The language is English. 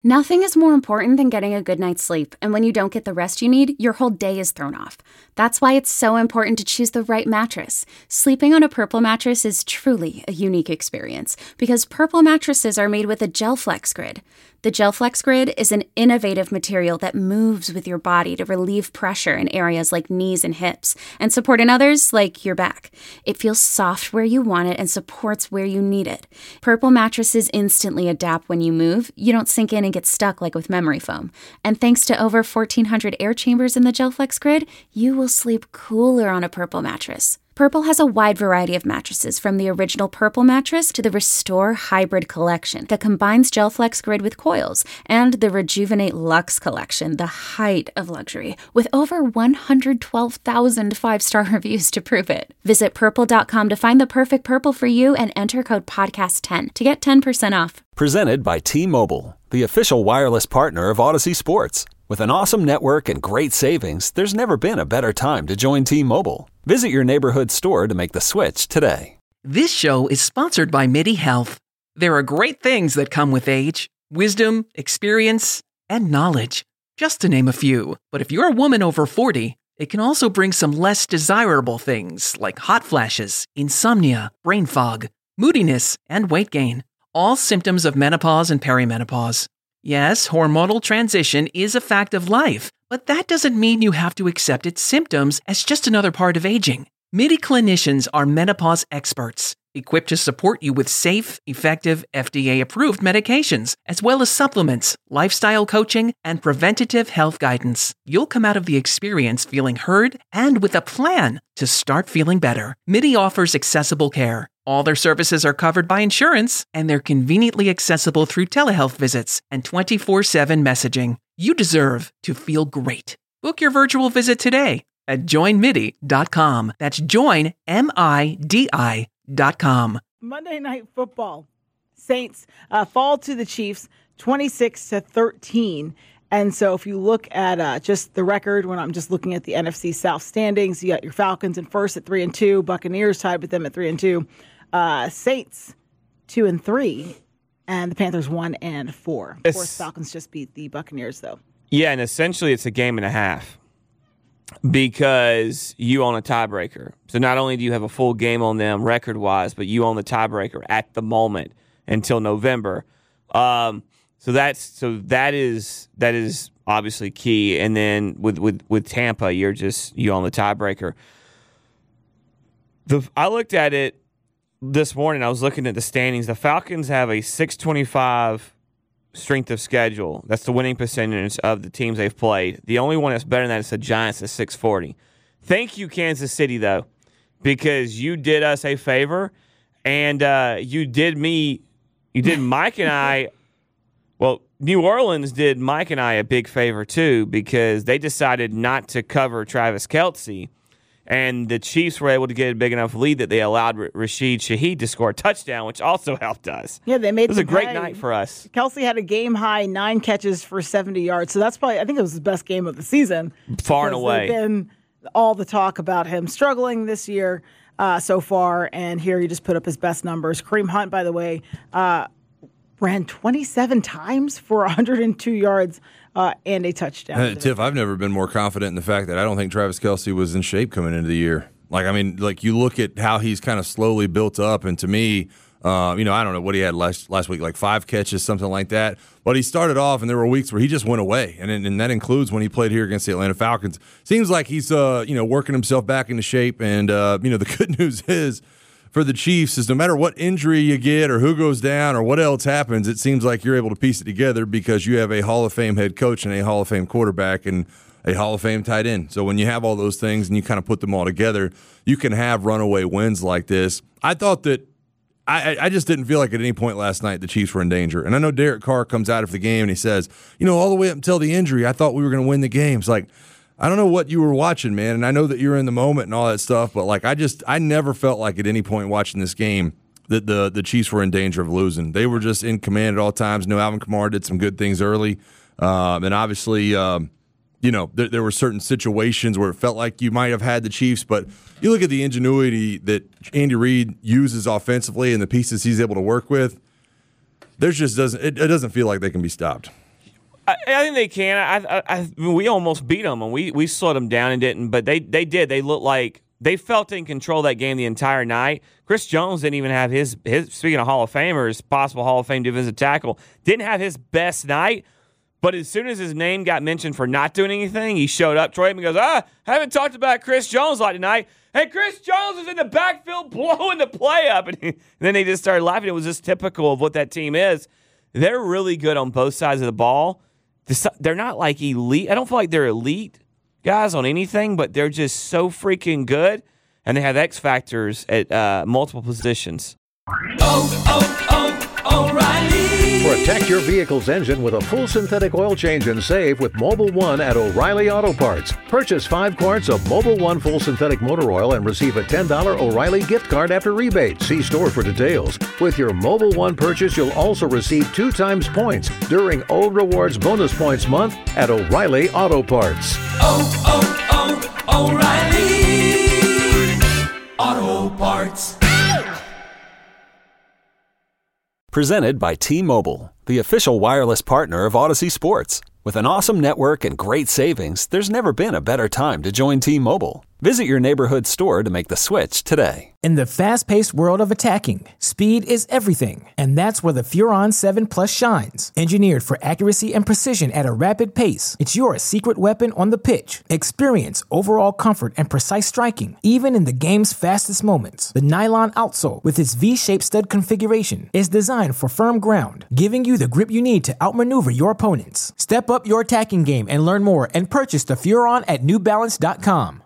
Nothing is more important than getting a good night's sleep, and when you don't get the rest you need, your whole day is thrown off. That's why it's so important to choose the right mattress. Sleeping on a Purple mattress is truly a unique experience, because Purple mattresses are made with a GelFlex Grid. The GelFlex Grid is an innovative material that moves with your body to relieve pressure in areas like knees and hips, and support in others like your back. It feels soft where you want it and supports where you need it. Purple mattresses instantly adapt when you move. You don't sink in and get stuck like with memory foam. And thanks to over 1,400 air chambers in the GelFlex Grid, you will sleep cooler on a Purple mattress. Purple has a wide variety of mattresses, from the original Purple mattress to the Restore Hybrid collection that combines GelFlex Grid with coils, and the Rejuvenate Luxe collection, the height of luxury, with over 112,000 five-star reviews to prove it. Visit purple.com to find the perfect Purple for you and enter code podcast10 to get 10% off. Presented by T-Mobile, the official wireless partner of Odyssey Sports. With an awesome network and great savings, there's never been a better time to join T-Mobile. Visit your neighborhood store to make the switch today. This show is sponsored by MIDI Health. There are great things that come with age: wisdom, experience, and knowledge, just to name a few. But if you're a woman over 40, it can also bring some less desirable things like hot flashes, insomnia, brain fog, moodiness, and weight gain. All symptoms of menopause and perimenopause. Yes, hormonal transition is a fact of life, but that doesn't mean you have to accept its symptoms as just another part of aging. MIDI clinicians are menopause experts, equipped to support you with safe, effective, FDA-approved medications, as well as supplements, lifestyle coaching, and preventative health guidance. You'll come out of the experience feeling heard and with a plan to start feeling better. MIDI offers accessible care. All their services are covered by insurance, and they're conveniently accessible through telehealth visits and 24/7 messaging. You deserve to feel great. Book your virtual visit today at joinmidi.com. That's joinmidi.com. Monday Night Football. Saints fall to the Chiefs 26-13. And so if you look at just the record, when I'm just looking at the NFC South standings, you got your Falcons in first at 3-2, Buccaneers tied with them at 3-2, Saints 2-3, and the Panthers 1-4. Of course, Falcons just beat the Buccaneers, though. Yeah, and essentially it's a game and a half because you own a tiebreaker. So not only do you have a full game on them record-wise, but you own the tiebreaker at the moment until November. So that is obviously key. And then with Tampa, you own the tiebreaker. I looked at it this morning. I was looking at the standings. The Falcons have a 625 strength of schedule. That's the winning percentage of the teams they've played. The only one that's better than that is the Giants at 640. Thank you, Kansas City, though, because you did us a favor, and you did Mike and I. Well, New Orleans did Mike and I a big favor, too, because they decided not to cover Travis Kelce, and the Chiefs were able to get a big enough lead that they allowed Rashid Shaheed to score a touchdown, which also helped us. Yeah, they made it was a great night for us. Kelce had a game-high 9 catches for 70 yards, so that's probably, I think it was his best game of the season. Far and away. There's been all the talk about him struggling this year so far, and here he just put up his best numbers. Kareem Hunt, by the way, ran 27 times for 102 yards and a touchdown. Tiff, I've never been more confident in the fact that I don't think Travis Kelce was in shape coming into the year. You look at how he's kind of slowly built up, and to me, I don't know what he had last week, like 5 catches, something like that. But he started off, and there were weeks where he just went away, and that includes when he played here against the Atlanta Falcons. Seems like he's working himself back into shape, and the good news is, for the Chiefs, is no matter what injury you get or who goes down or what else happens, it seems like you're able to piece it together because you have a Hall of Fame head coach and a Hall of Fame quarterback and a Hall of Fame tight end. So when you have all those things and you kind of put them all together, you can have runaway wins like this. I thought that I just didn't feel like at any point last night the Chiefs were in danger. And I know Derek Carr comes out of the game and he says, all the way up until the injury, I thought we were going to win the game. It's like, I don't know what you were watching, man, and I know that you're in the moment and all that stuff, but I never felt like at any point watching this game that the Chiefs were in danger of losing. They were just in command at all times. Alvin Kamara did some good things early, and obviously, there were certain situations where it felt like you might have had the Chiefs, but you look at the ingenuity that Andy Reid uses offensively and the pieces he's able to work with. It doesn't feel like they can be stopped. I think they can. We almost beat them, and we slowed them down and didn't. But they did. They looked like they felt in control of that game the entire night. Chris Jones didn't even have his speaking of Hall of Famers, possible Hall of Fame defensive tackle, didn't have his best night. But as soon as his name got mentioned for not doing anything, he showed up. Troy Aikman goes, haven't talked about Chris Jones a lot tonight. Hey, Chris Jones is in the backfield blowing the play up. And then they just started laughing. It was just typical of what that team is. They're really good on both sides of the ball. They're not like elite. I don't feel like they're elite guys on anything, but they're just so freaking good. And they have X factors at multiple positions. O'Reilly. Protect your vehicle's engine with a full synthetic oil change and save with Mobil 1 at O'Reilly Auto Parts. Purchase 5 quarts of Mobil 1 full synthetic motor oil and receive a $10 O'Reilly gift card after rebate. See store for details. With your Mobil 1 purchase, you'll also receive 2 times points during O Rewards Bonus Points Month at O'Reilly Auto Parts. O'Reilly Auto Parts. Presented by T-Mobile, the official wireless partner of Odyssey Sports. With an awesome network and great savings, there's never been a better time to join T-Mobile. Visit your neighborhood store to make the switch today. In the fast-paced world of attacking, speed is everything, and that's where the Furon 7 Plus shines. Engineered for accuracy and precision at a rapid pace, it's your secret weapon on the pitch. Experience overall comfort and precise striking, even in the game's fastest moments. The nylon outsole, with its V-shaped stud configuration, is designed for firm ground, giving you the grip you need to outmaneuver your opponents. Step up your attacking game and learn more and purchase the Furon at NewBalance.com.